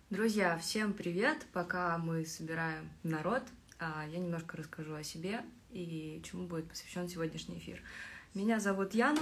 Друзья, всем привет! Пока мы собираем народ, я немножко расскажу о себе и чему будет посвящен сегодняшний эфир. Меня зовут Яна.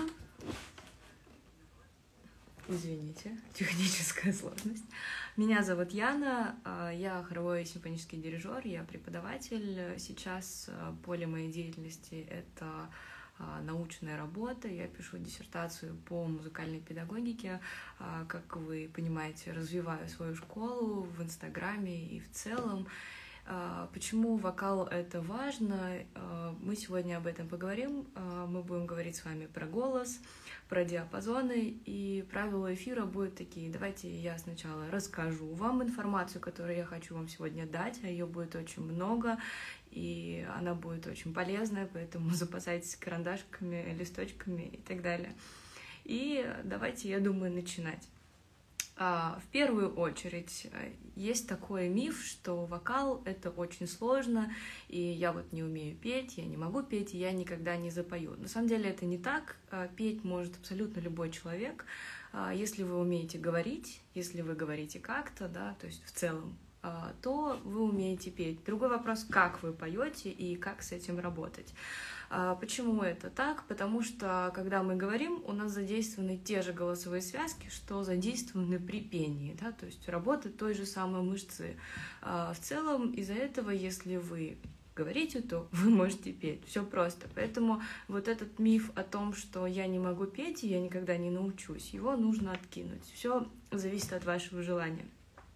Извините, техническая сложность. Меня зовут Яна, я хоровой и симфонический дирижер, я преподаватель. Сейчас поле моей деятельности — это научная работа, я пишу диссертацию по музыкальной педагогике. Как вы понимаете, развиваю свою школу в Инстаграме и в целом. Почему вокал — это важно? Мы сегодня об этом поговорим. Мы будем говорить с вами про голос, про диапазоны, и правила эфира будут такие. Давайте я сначала расскажу вам информацию, которую я хочу вам сегодня дать, а ее будет очень много, и она будет очень полезная, поэтому запасайтесь карандашками, листочками и так далее. И давайте, я думаю, начинать. В первую очередь, есть такой миф, что вокал — это очень сложно, и я вот не умею петь, я не могу петь, и я никогда не запою. На самом деле это не так. Петь может абсолютно любой человек, если вы умеете говорить, если вы говорите как-то, да, то есть в целом, то вы умеете петь. Другой вопрос, как вы поете и как с этим работать. Почему это так? Потому что, когда мы говорим, у нас задействованы те же голосовые связки, что задействованы при пении, да? То есть работает той же самой мышцы. В целом, из-за этого, если вы говорите, то вы можете петь. Все просто. Поэтому вот этот миф о том, что я не могу петь и я никогда не научусь, его нужно откинуть. Все зависит от вашего желания.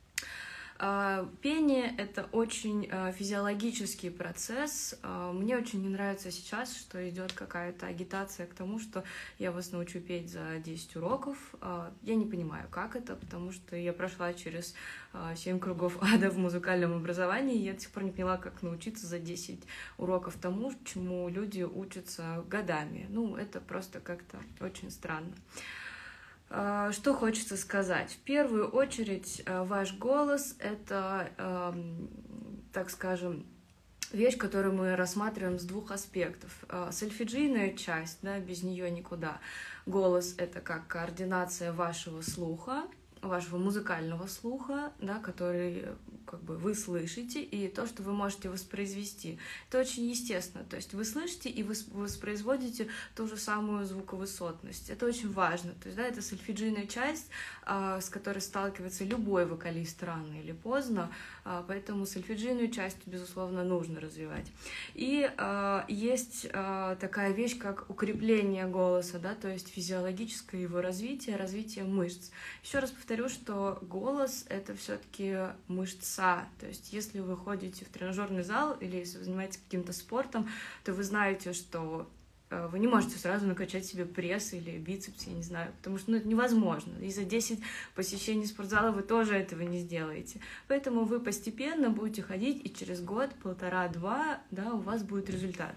Пение — это очень физиологический процесс. Мне очень не нравится сейчас, что идет какая-то агитация к тому, что я вас научу петь за 10 уроков. Я не понимаю, как это, потому что я прошла через 7 кругов ада в музыкальном образовании, и я до сих пор не поняла, как научиться за 10 уроков тому, чему люди учатся годами. Это просто как-то очень странно. Что хочется сказать? В первую очередь, ваш голос — это, так скажем, вещь, которую мы рассматриваем с двух аспектов. Сольфеджийная часть, да, без нее никуда. Голос — это как координация вашего слуха, вашего музыкального слуха, да, который как бы вы слышите, и то, что вы можете воспроизвести. Это очень естественно. То есть вы слышите и вы воспроизводите ту же самую звуковысотность. Это очень важно. То есть, да, это сольфеджийная часть, с которой сталкивается любой вокалист рано или поздно, поэтому сольфеджийную часть, безусловно, нужно развивать. И есть такая вещь, как укрепление голоса, да, то есть физиологическое его развитие мышц. Еще раз повторю, что голос — это все-таки мышца. То есть если вы ходите в тренажерный зал или если вы занимаетесь каким-то спортом, то вы знаете, что вы не можете сразу накачать себе пресс или бицепс, я не знаю, потому что это невозможно. И за 10 посещений спортзала вы тоже этого не сделаете. Поэтому вы постепенно будете ходить, и через год, полтора-два, да, у вас будет результат.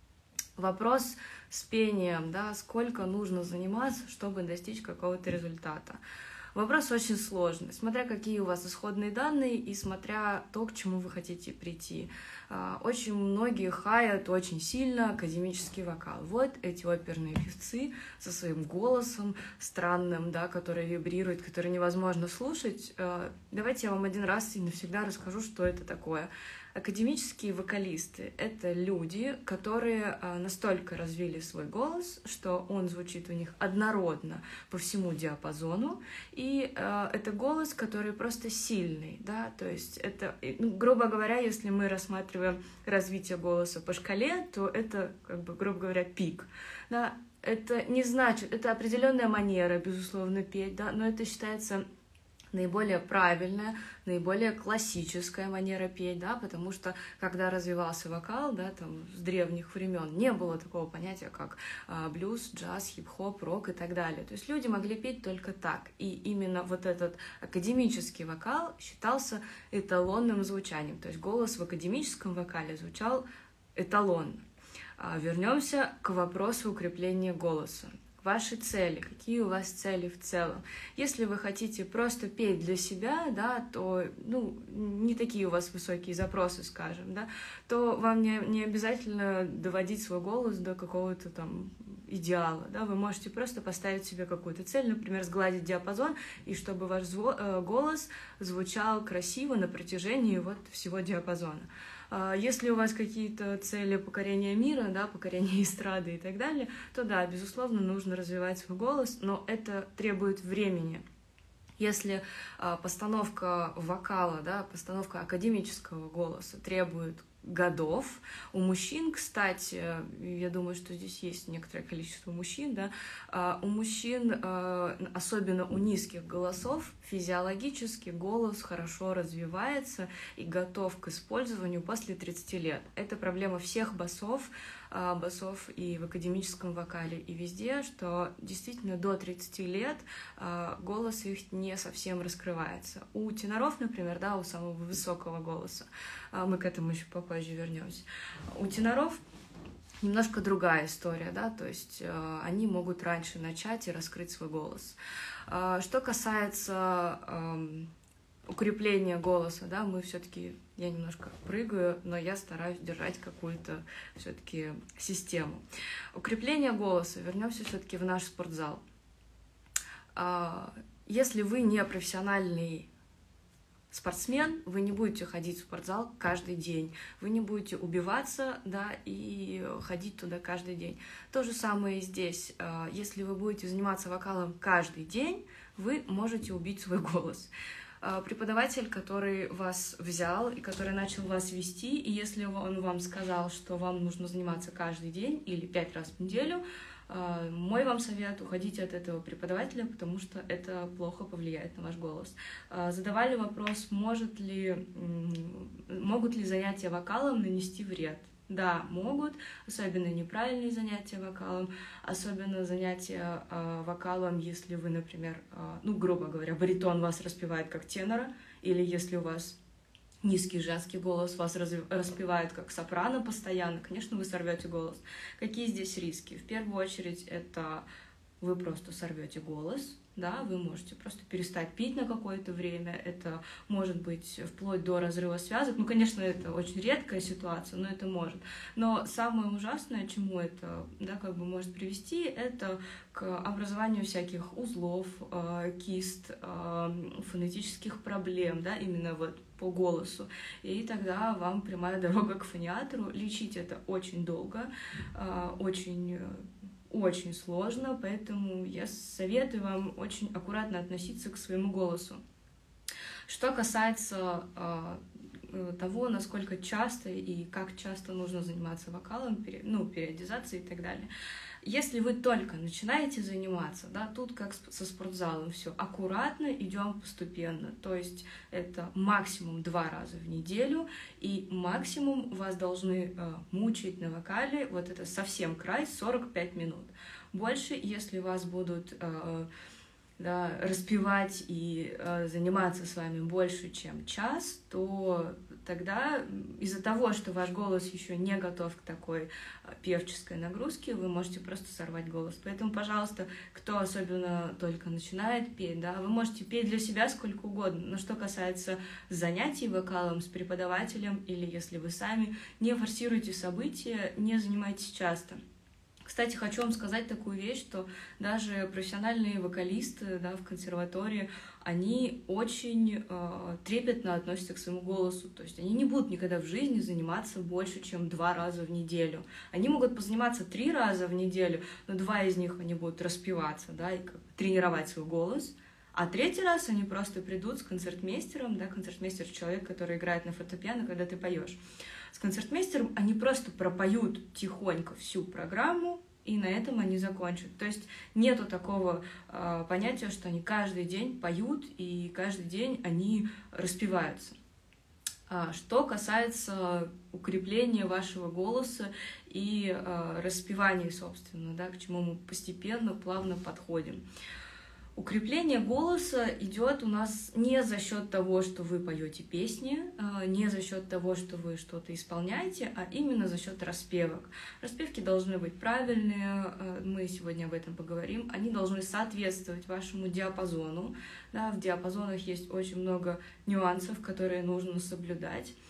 Вопрос с пением, да, сколько нужно заниматься, чтобы достичь какого-то результата. Вопрос очень сложный, смотря какие у вас исходные данные и смотря то, к чему вы хотите прийти. Очень многие хаят очень сильно академический вокал. Вот эти оперные певцы со своим голосом странным, да, который вибрирует, который невозможно слушать. Давайте я вам один раз и навсегда расскажу, что это такое. Академические вокалисты — это люди, которые настолько развили свой голос, что он звучит у них однородно по всему диапазону, и это голос, который просто сильный, да, то есть это, грубо говоря, если мы рассматриваем развитие голоса по шкале, то это, как бы, грубо говоря, пик, да, это не значит, это определенная манера, безусловно, петь, да, но это считается наиболее правильная, наиболее классическая манера петь, да, потому что когда развивался вокал, да, там, с древних времен, не было такого понятия, как блюз, джаз, хип-хоп, рок и так далее. То есть люди могли петь только так. И именно вот этот академический вокал считался эталонным звучанием. То есть голос в академическом вокале звучал эталонно. Вернемся к вопросу укрепления голоса. Ваши цели, какие у вас цели в целом. Если вы хотите просто петь для себя, да, то не такие у вас высокие запросы, скажем, да, то вам не обязательно доводить свой голос до какого-то там идеала, да, вы можете просто поставить себе какую-то цель, например, сгладить диапазон, и чтобы ваш голос звучал красиво на протяжении вот всего диапазона. Если у вас какие-то цели покорения мира, да, покорения эстрады и так далее, то да, безусловно, нужно развивать свой голос, но это требует времени. Если постановка вокала, да, постановка академического голоса требует годов. У мужчин, кстати, я думаю, что здесь есть некоторое количество мужчин, да, у мужчин, особенно у низких голосов, физиологически голос хорошо развивается и готов к использованию после 30 лет. Это проблема всех басов и в академическом вокале, и везде, что действительно до 30 лет голос их не совсем раскрывается. У теноров, например, да, у самого высокого голоса, мы к этому еще попозже вернемся, у теноров немножко другая история, да, то есть они могут раньше начать и раскрыть свой голос. Что касается укрепления голоса, да, мы все-таки, я немножко прыгаю, но я стараюсь держать какую-то все-таки систему. Укрепление голоса, вернемся все-таки в наш спортзал. Если вы не профессиональный спортсмен, вы не будете ходить в спортзал каждый день, вы не будете убиваться, да, и ходить туда каждый день. То же самое и здесь. Если вы будете заниматься вокалом каждый день, вы можете убить свой голос. Преподаватель, который вас взял и который начал вас вести, и если он вам сказал, что вам нужно заниматься каждый день или 5 раз в неделю, мой вам совет — уходите от этого преподавателя, потому что это плохо повлияет на ваш голос. Задавали вопрос, могут ли занятия вокалом нанести вред? Да, могут, особенно неправильные занятия вокалом, особенно занятия вокалом, если вы, например, грубо говоря, баритон вас распевает как тенора, или если у вас низкий женский голос вас распевает как сопрано постоянно, конечно, вы сорвете голос. Какие здесь риски? В первую очередь, это вы просто сорвете голос, да, вы можете просто перестать пить на какое-то время, это может быть вплоть до разрыва связок, конечно, это очень редкая ситуация, но это может. Но самое ужасное, чему это, да, может привести, это к образованию всяких узлов, кист, фонетических проблем, да, именно вот по голосу, и тогда вам прямая дорога к фониатору. Лечить это очень долго, очень сложно, поэтому я советую вам очень аккуратно относиться к своему голосу. Что касается того, насколько часто и как часто нужно заниматься вокалом, периодизацией и так далее. Если вы только начинаете заниматься, да, тут как со спортзалом все аккуратно, идем постепенно. То есть это максимум 2 раза в неделю, и максимум вас должны мучить на вокале, вот это совсем край, 45 минут. Больше, если вас будут распевать и заниматься с вами больше, чем час, то тогда из-за того, что ваш голос еще не готов к такой певческой нагрузке, вы можете просто сорвать голос. Поэтому, пожалуйста, кто особенно только начинает петь, да, вы можете петь для себя сколько угодно. Но что касается занятий вокалом с преподавателем или если вы сами, не форсируйте события, не занимайтесь часто. Кстати, хочу вам сказать такую вещь, что даже профессиональные вокалисты, да, в консерватории, они очень трепетно относятся к своему голосу. То есть они не будут никогда в жизни заниматься больше, чем 2 раза в неделю. Они могут позаниматься 3 раза в неделю, но 2 из них они будут распеваться, да, и тренировать свой голос. А 3-й раз они просто придут с концертмейстером, да, концертмейстер — человек, который играет на фортепиано, когда ты поешь. С концертмейстером они просто пропоют тихонько всю программу, и на этом они закончат. То есть нету такого понятия, что они каждый день поют, и каждый день они распеваются. Что касается укрепления вашего голоса и распевания, собственно, да, к чему мы постепенно, плавно подходим. Укрепление голоса идет у нас не за счет того, что вы поете песни, не за счет того, что вы что-то исполняете, а именно за счет распевок. Распевки должны быть правильные, мы сегодня об этом поговорим. Они должны соответствовать вашему диапазону. Да, в диапазонах есть очень много нюансов, которые нужно соблюдать.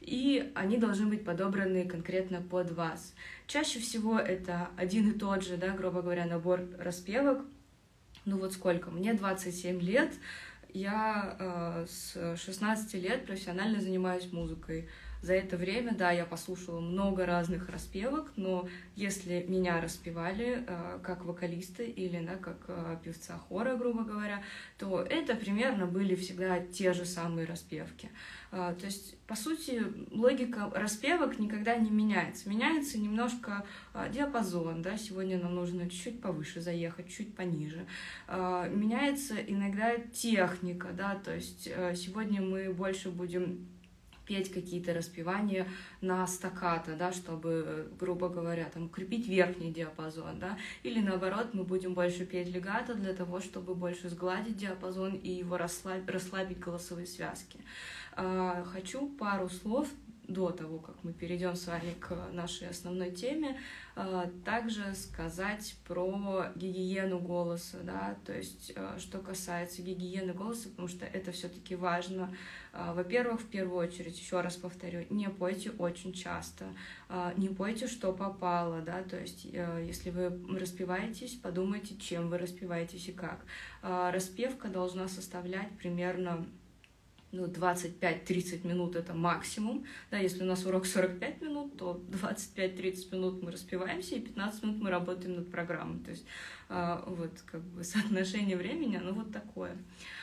и они должны быть подобраны конкретно под вас. Чаще всего это один и тот же, да, грубо говоря, набор распевок. Ну вот сколько? Мне 27 лет, я с 16 лет профессионально занимаюсь музыкой. За это время, да, я послушала много разных распевок, но если меня распевали как вокалиста или да, как певца хора, грубо говоря, то это примерно были всегда те же самые распевки. То есть, по сути, логика распевок никогда не меняется. Меняется немножко диапазон, да, сегодня нам нужно чуть-чуть повыше заехать, чуть пониже. Меняется иногда техника, да, то есть сегодня мы больше будем петь какие-то распевания на стаккато, да, чтобы, грубо говоря, там, укрепить верхний диапазон, да, или наоборот, мы будем больше петь легато для того, чтобы больше сгладить диапазон и его расслабить голосовые связки. Хочу пару слов до того, как мы перейдем с вами к нашей основной теме, также сказать про гигиену голоса, да, то есть что касается гигиены голоса, потому что это все-таки важно. Во-первых, в первую очередь, еще раз повторю, не пойте очень часто, не пойте, что попало, да, то есть если вы распеваетесь, подумайте, чем вы распеваетесь и как. Распевка должна составлять примерно 25-30 минут — это максимум. Да, если у нас урок 45 минут, то 25-30 минут мы распеваемся, и 15 минут мы работаем над программой. То есть вот как бы соотношение времени, оно вот такое.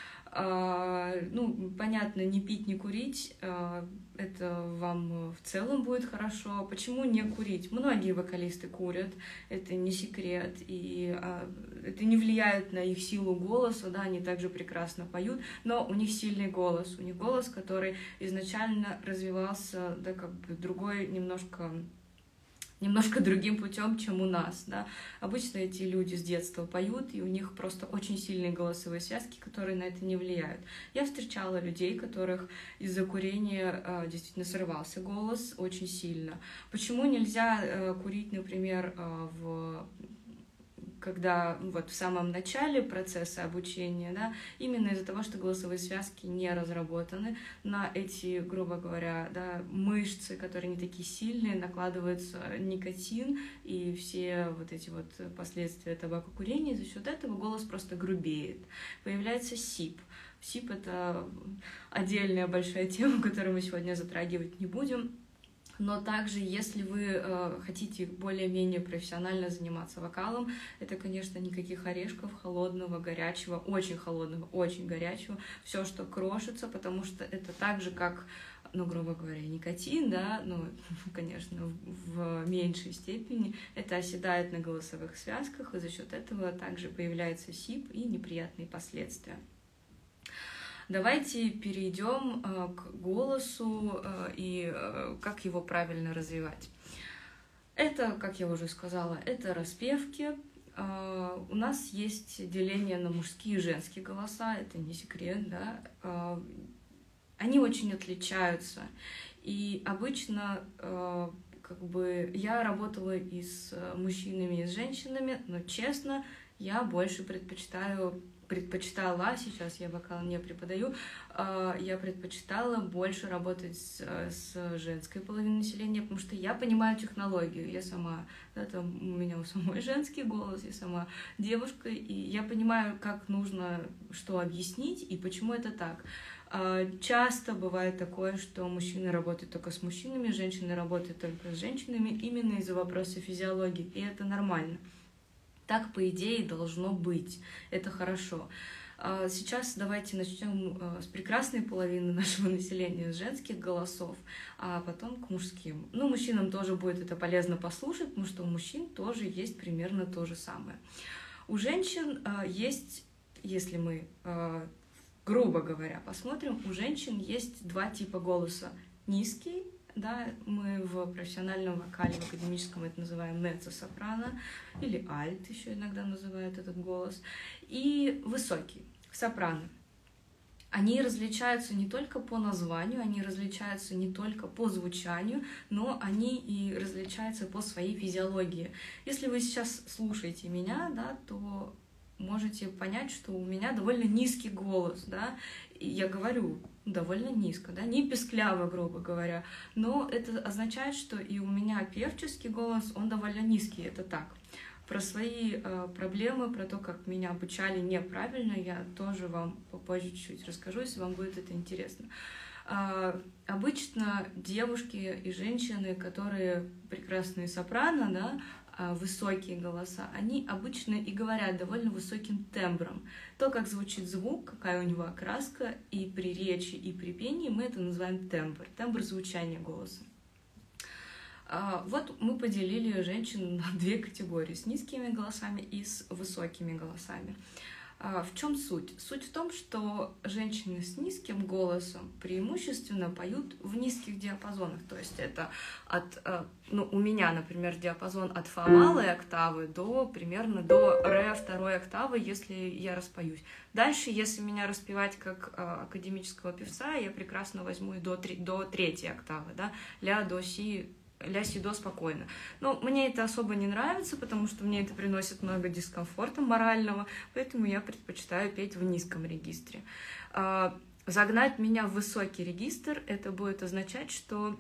Понятно, не пить, не курить, это вам в целом будет хорошо. Почему не курить? Многие вокалисты курят, это не секрет, и это не влияет на их силу голоса, да, они также прекрасно поют, но у них сильный голос, у них голос, который изначально развивался, да, как бы другой немножко другим путем, чем у нас, да. Обычно эти люди с детства поют, и у них просто очень сильные голосовые связки, которые на это не влияют. Я встречала людей, которых из-за курения действительно срывался голос очень сильно. Почему нельзя курить, например, когда вот в самом начале процесса обучения, да, именно из-за того, что голосовые связки не разработаны, на эти, грубо говоря, да, мышцы, которые не такие сильные, накладывается никотин и все вот эти вот последствия табакокурения, и за счет этого голос просто грубеет. Появляется сип. Сип — это отдельная большая тема, которую мы сегодня затрагивать не будем. Но также, если вы хотите более-менее профессионально заниматься вокалом, это, конечно, никаких орешков, холодного, горячего, очень горячего, все, что крошится, потому что это так же, как, грубо говоря, никотин, да, конечно, в меньшей степени, это оседает на голосовых связках, и за счет этого также появляется сип и неприятные последствия. Давайте перейдем к голосу и как его правильно развивать. Это, как я уже сказала, это распевки. У нас есть деление на мужские и женские голоса, это не секрет, да. Они очень отличаются. И обычно я работала и с мужчинами, и с женщинами, но, честно, я больше предпочитала, сейчас я вокал не преподаю, я предпочитала больше работать с женской половиной населения, потому что я понимаю технологию, я сама, да, там у меня у самой женский голос, я сама девушка, и я понимаю, как нужно что объяснить и почему это так. Часто бывает такое, что мужчины работают только с мужчинами, женщины работают только с женщинами, именно из-за вопроса физиологии, и это нормально. Так, по идее, должно быть. Это хорошо. Сейчас давайте начнем с прекрасной половины нашего населения, с женских голосов, а потом к мужским. Мужчинам тоже будет это полезно послушать, потому что у мужчин тоже есть примерно то же самое. У женщин есть, если мы, грубо говоря, посмотрим, у женщин есть два типа голоса. Низкий, да, мы в профессиональном вокале, в академическом это называем меццо-сопрано, или альт еще иногда называют этот голос, и высокий, сопрано. Они различаются не только по названию, они различаются не только по звучанию, но они и различаются по своей физиологии. Если вы сейчас слушаете меня, да, то можете понять, что у меня довольно низкий голос, да, и я говорю довольно низко, да, не пискляво, грубо говоря, но это означает, что и у меня певческий голос, он довольно низкий, это так. Про свои проблемы, про то, как меня обучали неправильно, я тоже вам попозже чуть-чуть расскажу, если вам будет это интересно. Обычно девушки и женщины, которые прекрасные сопрано, да, высокие голоса, они обычно и говорят довольно высоким тембром. То, как звучит звук, какая у него окраска, и при речи, и при пении мы это называем тембр, тембр звучания голоса. Вот мы поделили женщин на две категории, с низкими голосами и с высокими голосами. В чем суть? Суть в том, что женщины с низким голосом преимущественно поют в низких диапазонах. То есть это у меня, например, диапазон от фа малой октавы примерно до ре второй октавы, если я распоюсь. Дальше, если меня распевать как академического певца, я прекрасно возьму и до третьей октавы, да, ля, до, си, ля-си-до спокойно. Но мне это особо не нравится, потому что мне это приносит много дискомфорта морального, поэтому я предпочитаю петь в низком регистре. Загнать меня в высокий регистр, это будет означать, что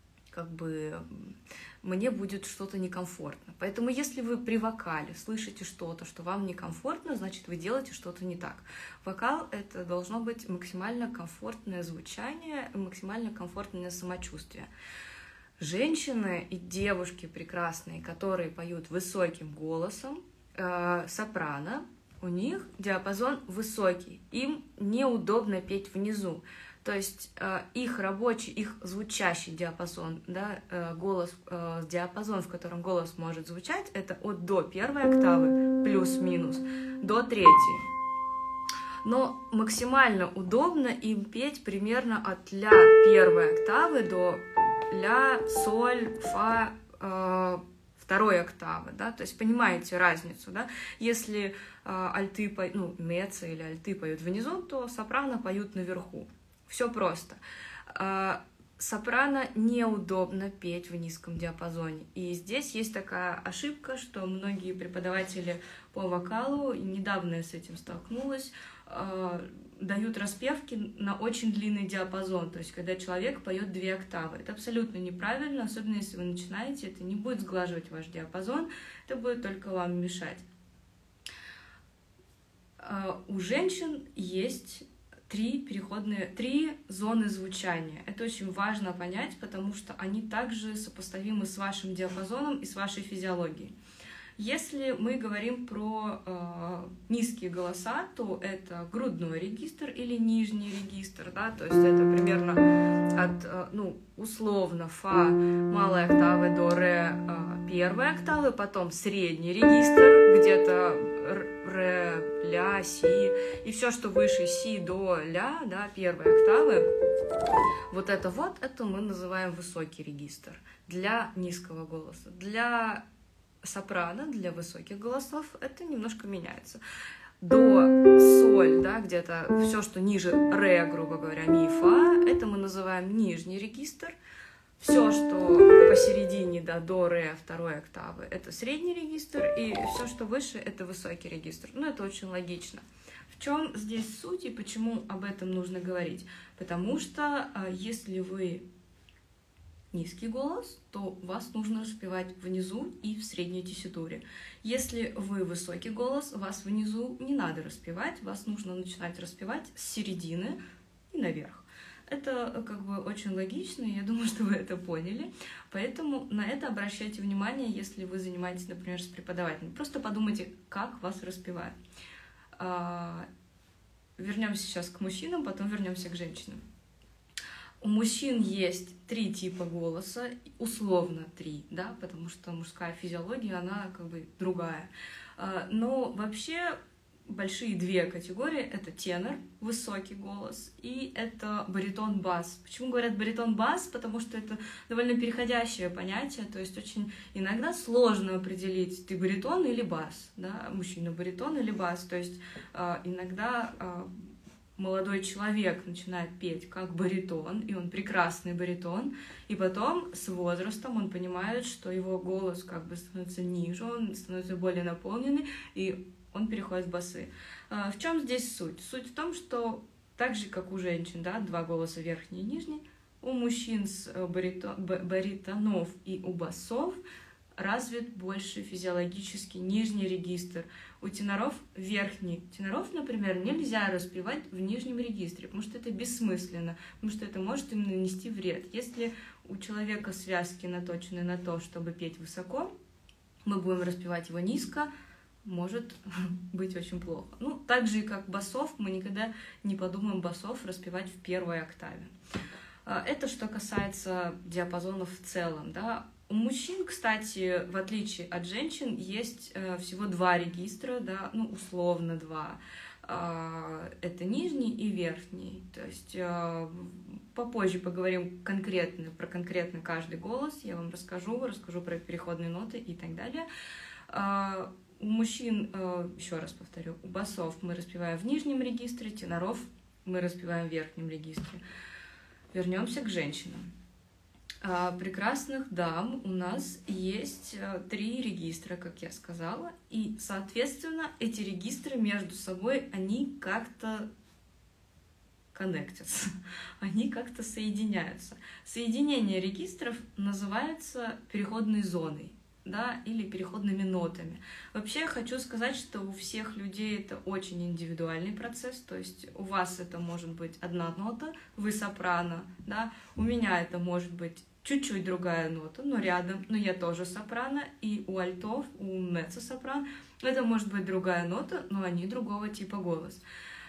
мне будет что-то некомфортно. Поэтому если вы при вокале слышите что-то, что вам некомфортно, значит, вы делаете что-то не так. Вокал — это должно быть максимально комфортное звучание, максимально комфортное самочувствие. Женщины и девушки прекрасные, которые поют высоким голосом, сопрано, у них диапазон высокий, им неудобно петь внизу. То есть их рабочий, их звучащий диапазон, да, диапазон, в котором голос может звучать, это от до первой октавы плюс-минус до третьей. Но максимально удобно им петь примерно от ля первой октавы до ля, соль, фа второй октавы, да, то есть понимаете разницу, да, если альты, меццо или альты поют внизу, то сопрано поют наверху, все просто. Сопрано неудобно петь в низком диапазоне, и здесь есть такая ошибка, что многие преподаватели по вокалу, и недавно я с этим столкнулась, дают распевки на очень длинный диапазон, то есть когда человек поет 2 октавы. Это абсолютно неправильно, особенно если вы начинаете, это не будет сглаживать ваш диапазон, это будет только вам мешать. У женщин есть 3 зоны звучания. Это очень важно понять, потому что они также сопоставимы с вашим диапазоном и с вашей физиологией. Если мы говорим про низкие голоса, то это грудной регистр или нижний регистр, да, то есть это примерно от, условно, фа малой октавы до ре первой октавы, потом средний регистр, где-то ре, ля, си, и все, что выше си до ля, да, первой октавы, это мы называем высокий регистр для низкого голоса. Для сопрано, для высоких голосов это немножко меняется. До, соль, да, где-то все, что ниже ре, грубо говоря, ми, фа, это мы называем нижний регистр. Все, что посередине, да, до ре второй октавы, это средний регистр, и все, что выше, это высокий регистр. Это очень логично. В чем здесь суть и почему об этом нужно говорить? Потому что если вы низкий голос, то вас нужно распевать внизу и в средней тесситуре. Если вы высокий голос, вас внизу не надо распевать, вас нужно начинать распевать с середины и наверх. Это очень логично, и я думаю, что вы это поняли. Поэтому на это обращайте внимание, если вы занимаетесь, например, с преподавателем. Просто подумайте, как вас распевают. Вернемся сейчас к мужчинам, потом вернемся к женщинам. У мужчин есть 3 типа голоса, условно 3, да, потому что мужская физиология, она другая. Но вообще большие 2 категории — это тенор, высокий голос, и это баритон-бас. Почему говорят баритон-бас? Потому что это довольно переходящее понятие, то есть очень иногда сложно определить, ты баритон или бас, да, мужчина баритон или бас, то есть иногда молодой человек начинает петь как баритон, и он прекрасный баритон, и потом с возрастом он понимает, что его голос становится ниже, он становится более наполненный, и он переходит в басы. В чем здесь суть? Суть в том, что так же, как у женщин, да, два голоса верхний и нижний. У мужчин с баритонов и у басов развит больше физиологически нижний регистр. У теноров верхний. Теноров, например, нельзя распевать в нижнем регистре, потому что это бессмысленно, потому что это может им нанести вред. Если у человека связки наточены на то, чтобы петь высоко, мы будем распевать его низко, может быть очень плохо. Ну, так же и как басов, мы никогда не подумаем басов распевать в первой октаве. Это что касается диапазонов в целом, да. У мужчин, кстати, в отличие от женщин, есть всего два регистра, да, ну, условно два. Это нижний и верхний. То есть попозже поговорим про конкретно каждый голос, я вам расскажу про переходные ноты и так далее. У мужчин, еще раз повторю, у басов мы распеваем в нижнем регистре, теноров мы распеваем в верхнем регистре. Вернемся к женщинам. Прекрасных дам у нас есть 3 регистра, как я сказала, и, соответственно, эти регистры между собой, они как-то коннектятся, они как-то соединяются. Соединение регистров называется переходной зоной, да, или переходными нотами. Вообще я хочу сказать, что у всех людей это очень индивидуальный процесс, то есть у вас это может быть одна нота, вы сопрано, да, у меня это может быть чуть-чуть другая нота, но рядом, но я тоже сопрано, и у альтов, у меццо-сопрано это может быть другая нота, но они другого типа голос.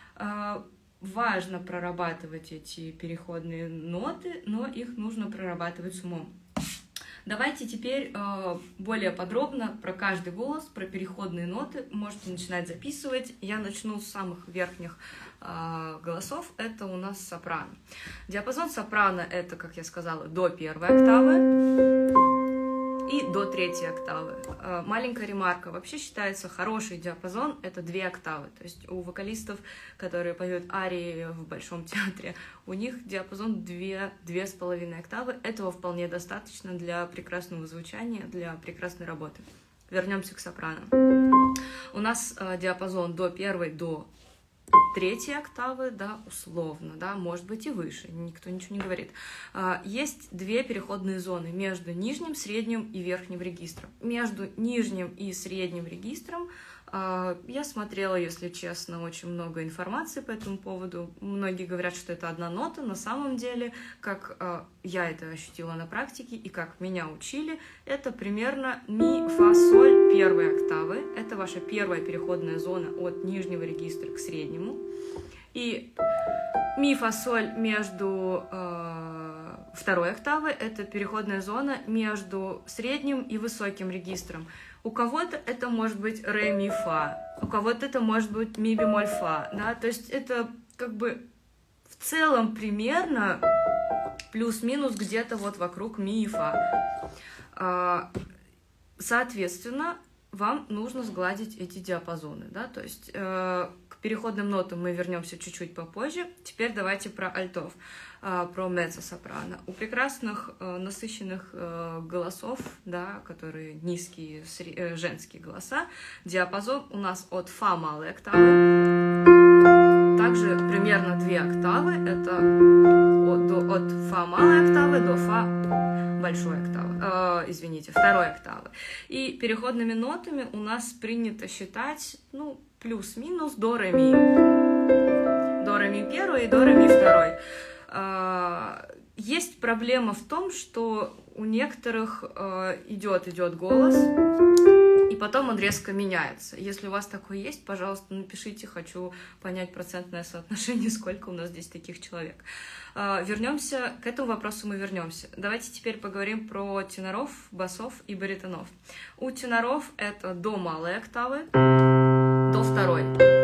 Важно прорабатывать эти переходные ноты, но их нужно прорабатывать с умом. Давайте теперь более подробно про каждый голос, про переходные ноты. Можете начинать записывать. Я начну с самых верхних голосов. Это у нас сопрано. Диапазон сопрано — это, как я сказала, до 1 октавы и до 3 октавы. Маленькая ремарка. Вообще считается хороший диапазон — это 2 октавы. То есть у вокалистов, которые поют арии в Большом театре, у них диапазон 2,5 октавы. Этого вполне достаточно для прекрасного звучания, для прекрасной работы. Вернемся к сопрано. У нас диапазон до 1 до 3 октавы, да, условно, да, может быть и выше, никто ничего не говорит. Есть 2 переходные зоны между нижним, средним и верхним регистром. Между нижним и средним регистром я смотрела, если честно, очень много информации по этому поводу. Многие говорят, что это одна нота. На самом деле, как я это ощутила на практике и как меня учили, это примерно ми, фа, соль 1 октавы. Это ваша первая переходная зона от нижнего регистра к среднему. И ми, фа, соль между 2 октавы — это переходная зона между средним и высоким регистром. У кого-то это может быть ре, ми, фа, у кого-то это может быть ми, бемоль, фа, да, то есть это как бы в целом примерно плюс-минус где-то вот вокруг ми и фа. Соответственно, вам нужно сгладить эти диапазоны, да, то есть к переходным нотам мы вернемся чуть-чуть попозже. Теперь давайте про альтов, про меццо-сопрано. У прекрасных насыщенных голосов, да, которые низкие женские голоса, диапазон у нас от фа малой октавы, также примерно 2 октавы, это от фа малой октавы до фа большой октавы, извините, 2 октавы. И переходными нотами у нас принято считать, ну, плюс-минус до ре ми. До ре ми 1 и до ре ми 2. Есть проблема в том, что у некоторых идет голос, и потом он резко меняется. Если у вас такое есть, пожалуйста, напишите, хочу понять процентное соотношение, сколько у нас здесь таких человек. Вернемся, к этому вопросу мы вернемся. Давайте теперь поговорим про теноров, басов и баритонов. У теноров это до малой октавы, до 2.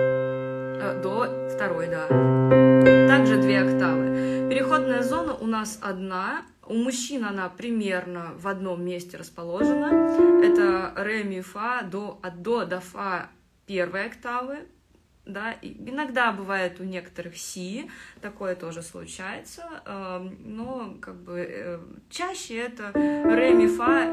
До 2, да. Также 2 октавы. Переходная зона у нас одна. У мужчин она примерно в одном месте расположена. Это ре, ми, фа, от до до фа 1 октавы. Да, и иногда бывает у некоторых си, такое тоже случается, но как бы чаще это ре, ми, фа,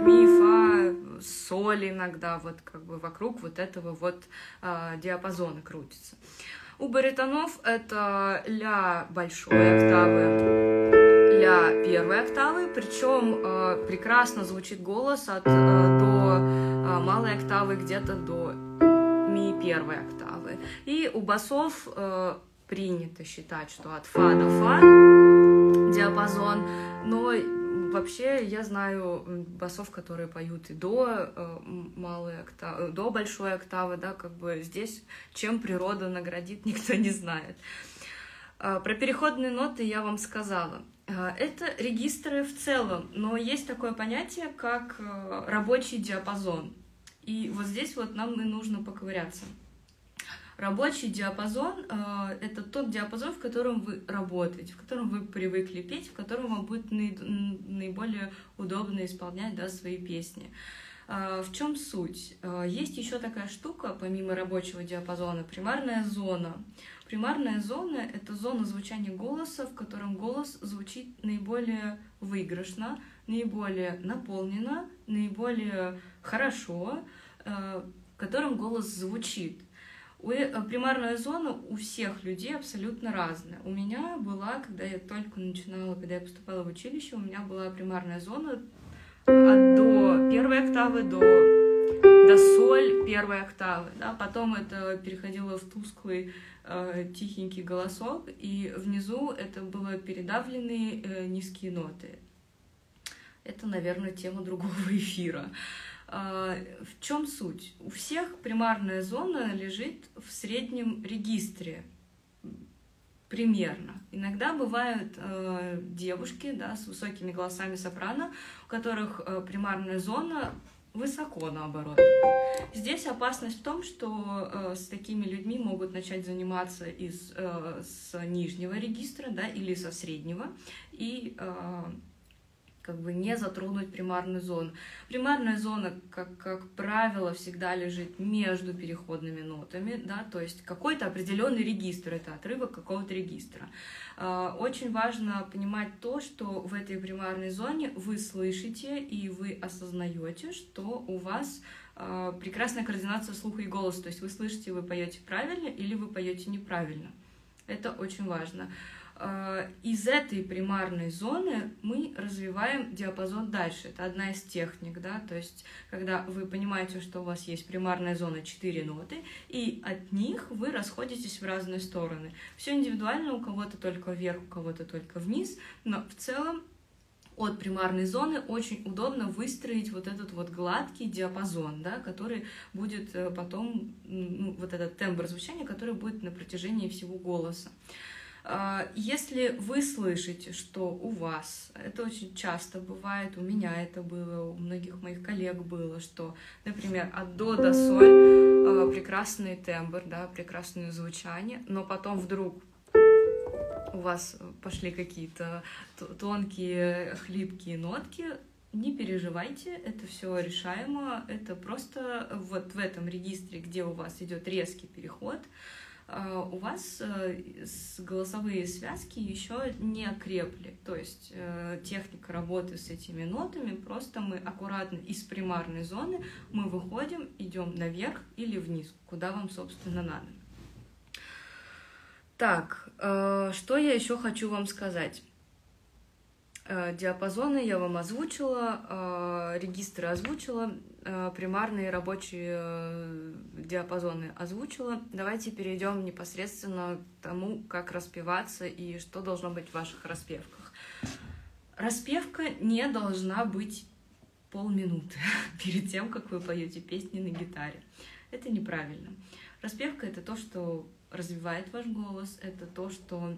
соль иногда, вот как бы вокруг вот этого вот диапазона крутится. У баритонов это ля большой октавы, ля первой октавы, причем прекрасно звучит голос от до малой октавы где-то до ми первой октавы. И у басов принято считать, что от фа до фа диапазон, но вообще я знаю басов, которые поют и до малой октавы, до большой октавы, да, как бы здесь чем природа наградит, никто не знает. Про переходные ноты я вам сказала. Это регистры в целом, но есть такое понятие, как рабочий диапазон. И вот здесь вот нам и нужно поковыряться. Рабочий диапазон — это тот диапазон, в котором вы работаете, в котором вы привыкли петь, в котором вам будет наиболее удобно исполнять, да, свои песни. В чем суть? Есть еще такая штука, помимо рабочего диапазона, примарная зона. Примарная зона — это зона звучания голоса, в котором голос звучит наиболее выигрышно, наиболее наполненно, наиболее хорошо, в котором голос звучит. Примарная зона у всех людей абсолютно разная. У меня была, когда я только начинала, когда я поступала в училище, у меня была примарная зона до первой октавы до соль первой октавы. Да? Потом это переходило в тусклый тихенький голосок, и внизу это было передавленные низкие ноты. Это, наверное, тема другого эфира. В чем суть? У всех примарная зона лежит в среднем регистре, примерно. Иногда бывают девушки, да, с высокими голосами сопрано, у которых примарная зона высоко, наоборот. Здесь опасность в том, что с такими людьми могут начать заниматься с нижнего регистра, да, или со среднего, и как бы не затронуть примарную зону. Примарная зона, как правило, всегда лежит между переходными нотами, да, то есть какой-то определенный регистр, это отрывок какого-то регистра. Очень важно понимать то, что в этой примарной зоне вы слышите и вы осознаете, что у вас прекрасная координация слуха и голоса, то есть вы слышите, вы поете правильно или вы поете неправильно. Это очень важно. Из этой примарной зоны мы развиваем диапазон дальше. Это одна из техник, да, то есть когда вы понимаете, что у вас есть примарная зона 4 ноты, и от них вы расходитесь в разные стороны. Все индивидуально, у кого-то только вверх, у кого-то только вниз, но в целом от примарной зоны очень удобно выстроить вот этот вот гладкий диапазон, да, который будет потом, ну, вот этот тембр звучания, который будет на протяжении всего голоса. Если вы слышите, что у вас, это очень часто бывает, у меня это было, у многих моих коллег было, что, например, от до соль прекрасный тембр, да, прекрасное звучание, но потом вдруг у вас пошли какие-то тонкие, хлипкие нотки, не переживайте, это все решаемо, это просто вот в этом регистре, где у вас идет резкий переход, у вас голосовые связки еще не окрепли, то есть техника работы с этими нотами, просто мы аккуратно из примарной зоны мы выходим, идем наверх или вниз, куда вам, собственно, надо. Так, что я еще хочу вам сказать? Диапазоны я вам озвучила, регистры озвучила, примарные рабочие диапазоны озвучила. Давайте перейдем непосредственно к тому, как распеваться и что должно быть в ваших распевках. Распевка не должна быть полминуты перед тем, как вы поете песни на гитаре. Это неправильно. Распевка — это то, что развивает ваш голос, это то, что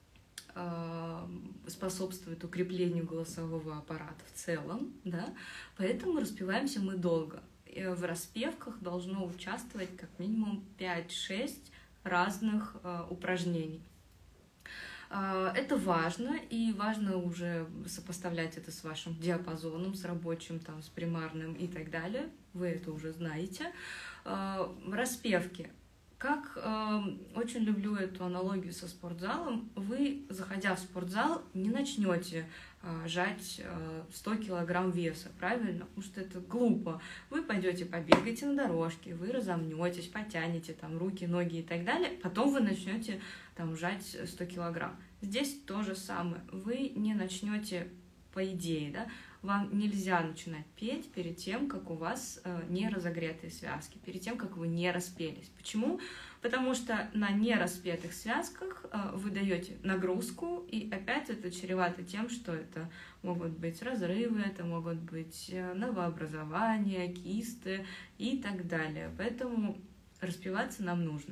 способствует укреплению голосового аппарата в целом, да, поэтому распеваемся мы долго. И в распевках должно участвовать как минимум 5-6 разных упражнений. Это важно, и важно уже сопоставлять это с вашим диапазоном, с рабочим, там, с примарным и так далее. Вы это уже знаете. Распевки. Очень люблю эту аналогию со спортзалом. Вы, заходя в спортзал, не начнете жать 100 килограмм веса, правильно? Потому что это глупо. Вы пойдете побегаете на дорожке, вы разомнетесь, потянете там руки, ноги и так далее, потом вы начнете там жать 100 килограмм. Здесь то же самое. Вы не начнете, по идее, да, вам нельзя начинать петь перед тем, как у вас не разогретые связки, перед тем, как вы не распелись. Почему? Потому что на нераспетых связках вы даете нагрузку, и опять это чревато тем, что это могут быть разрывы, это могут быть новообразования, кисты и так далее. Поэтому распеваться нам нужно.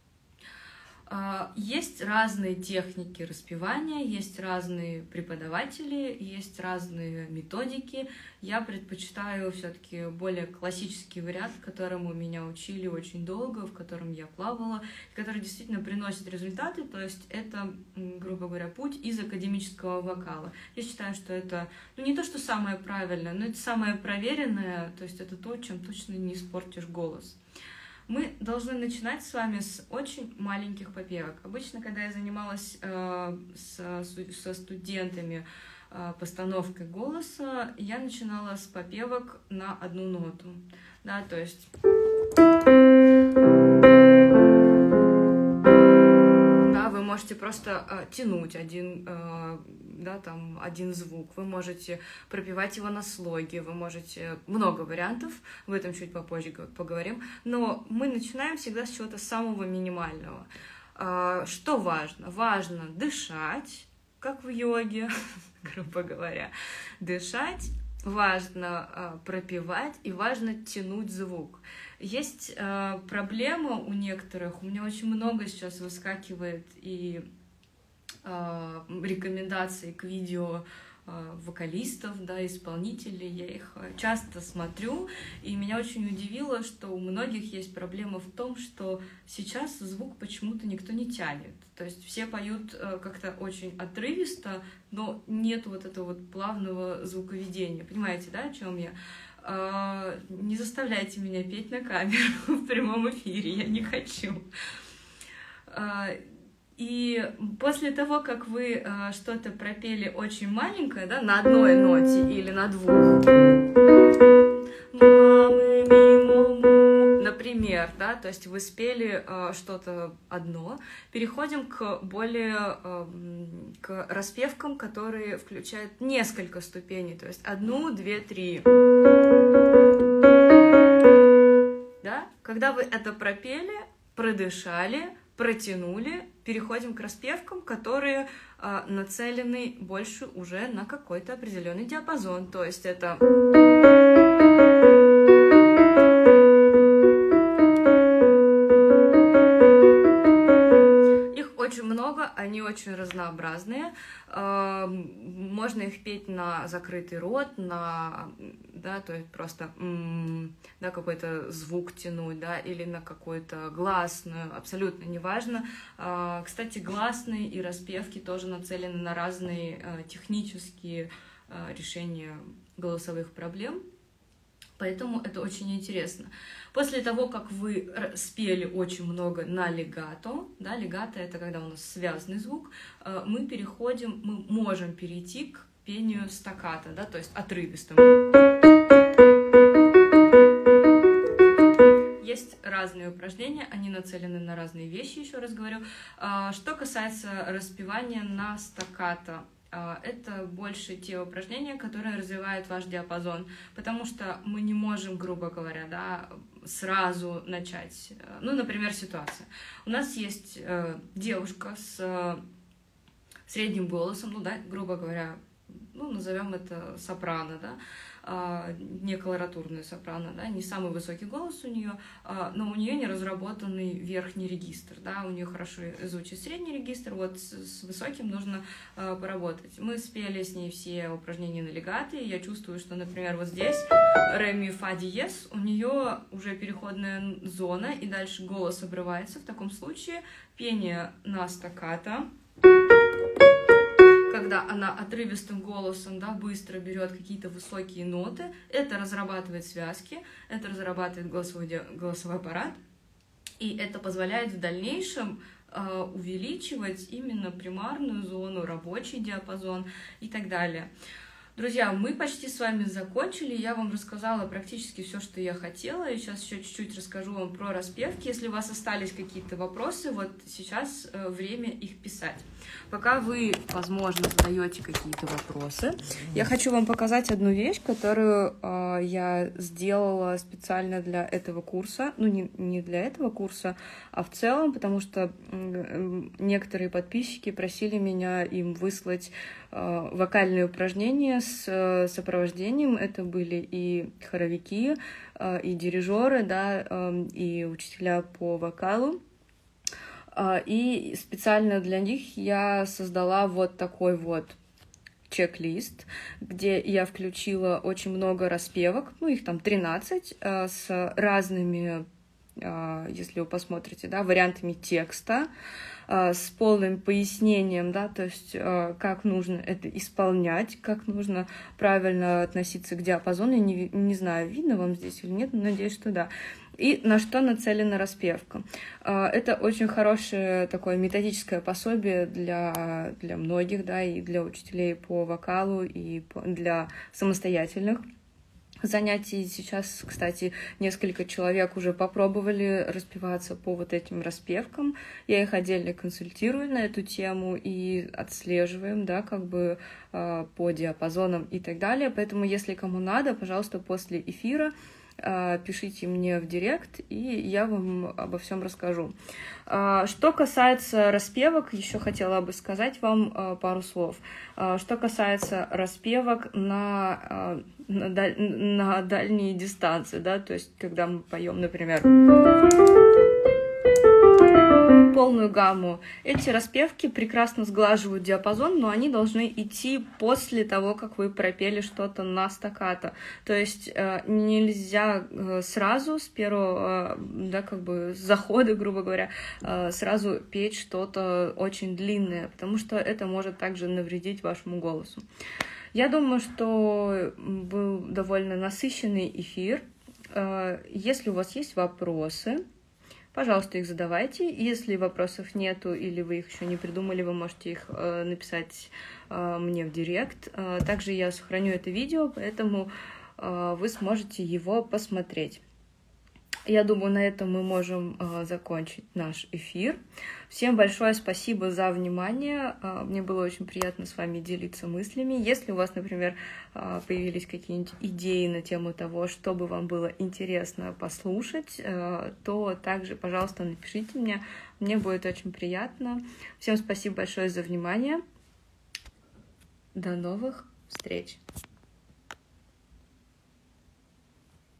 Есть разные техники распевания, есть разные преподаватели, есть разные методики. Я предпочитаю все-таки более классический вариант, которому меня учили очень долго, в котором я плавала, который действительно приносит результаты. То есть это, грубо говоря, путь из академического вокала. Я считаю, что это не то, что самое правильное, но это самое проверенное, то есть это то, чем точно не испортишь голос. Мы должны начинать с вами с очень маленьких попевок. Обычно, когда я занималась со студентами постановкой голоса, я начинала с попевок на одну ноту. Да, то есть... Да, вы можете просто тянуть один звук, вы можете пропевать его на слоге, вы можете... Много вариантов, об этом чуть попозже поговорим, но мы начинаем всегда с чего-то самого минимального. Что важно? Важно дышать, как в йоге, грубо говоря, дышать, важно пропевать и важно тянуть звук. Есть проблема у некоторых, у меня очень много сейчас выскакивает и рекомендаций к видео вокалистов, да, исполнителей, я их часто смотрю, и меня очень удивило, что у многих есть проблема в том, что сейчас звук почему-то никто не тянет, то есть все поют как-то очень отрывисто, но нет вот этого вот плавного звуковедения, понимаете, да, о чем я? Не заставляйте меня петь на камеру в прямом эфире, я не хочу. И после того, как вы что-то пропели очень маленькое, да, на одной ноте или на двух, например, да, то есть вы спели что-то одно, переходим к к распевкам, которые включают несколько ступеней, то есть 1, 2, 3. Да? Когда вы это пропели, продышали, протянули, переходим к распевкам, которые нацелены больше уже на какой-то определенный диапазон. То есть это... Их очень много, они очень разнообразные. Можно их петь на закрытый рот, да, то есть просто да, какой-то звук тянуть, да, или на какую-то гласную, абсолютно неважно. Кстати, гласные и распевки тоже нацелены на разные технические решения голосовых проблем, поэтому это очень интересно. После того, как вы спели очень много на легато, да, легато — это когда у нас связанный звук, мы можем перейти к пению стаккато, да, то есть отрывистому. Есть разные упражнения, они нацелены на разные вещи, еще раз говорю. Что касается распевания на стаккато, это больше те упражнения, которые развивают ваш диапазон, потому что мы не можем, грубо говоря, да, сразу начать. Ну, например, ситуация. У нас есть девушка с средним голосом, ну да, грубо говоря, ну, назовем это сопрано, да, не колоратурная сопрано, да, не самый высокий голос у нее, но у нее не разработанный верхний регистр, да, у нее хорошо звучит средний регистр, вот с высоким нужно поработать. Мы спели с ней все упражнения на легато, и я чувствую, что, например, вот здесь ре, ми, фа, диез, у нее уже переходная зона, и дальше голос обрывается. В таком случае пение на стаккато, когда она отрывистым голосом, да, быстро берет какие-то высокие ноты, это разрабатывает связки, это разрабатывает голосовой аппарат, И это позволяет в дальнейшем увеличивать именно примарную зону, рабочий диапазон и так далее. Друзья, мы почти с вами закончили, я вам рассказала практически все, что я хотела, и сейчас еще чуть-чуть расскажу вам про распевки. Если у вас остались какие-то вопросы, вот сейчас время их писать. Пока вы, возможно, задаете какие-то вопросы, я хочу вам показать одну вещь, которую я сделала специально для этого курса, ну не для этого курса, а в целом, потому что некоторые подписчики просили меня им выслать вокальные упражнения с сопровождением. Это были и хоровики, и дирижеры, да, и учителя по вокалу. И специально для них я создала вот такой вот чек-лист, где я включила очень много распевок, ну их там 13, с разными, если вы посмотрите, да, вариантами текста, с полным пояснением, да, то есть как нужно это исполнять, как нужно правильно относиться к диапазону. Я не знаю, видно вам здесь или нет, но надеюсь, что да. И на что нацелена распевка. Это очень хорошее такое методическое пособие для многих, да, и для учителей по вокалу, и для самостоятельных занятий. Сейчас, кстати, несколько человек уже попробовали распеваться по вот этим распевкам. Я их отдельно консультирую на эту тему и отслеживаем, да, как бы по диапазонам и так далее. Поэтому, если кому надо, пожалуйста, после эфира пишите мне в директ, и я вам обо всем расскажу. Что касается распевок, еще хотела бы сказать вам пару слов. Что касается распевок на дальние дистанции, да, то есть когда мы поем, например, полную гамму, эти распевки прекрасно сглаживают диапазон, но они должны идти после того, как вы пропели что-то на стаккато. То есть нельзя сразу с первого, да, как бы с захода, грубо говоря, сразу петь что-то очень длинное, потому что это может также навредить вашему голосу. Я думаю, что был довольно насыщенный эфир. Если у вас есть вопросы, пожалуйста, их задавайте. Если вопросов нету или вы их еще не придумали, вы можете их написать мне в директ. Также я сохраню это видео, поэтому вы сможете его посмотреть. Я думаю, на этом мы можем закончить наш эфир. Всем большое спасибо за внимание. Мне было очень приятно с вами делиться мыслями. Если у вас, например, появились какие-нибудь идеи на тему того, что бы вам было интересно послушать, то также, пожалуйста, напишите мне. Мне будет очень приятно. Всем спасибо большое за внимание. До новых встреч!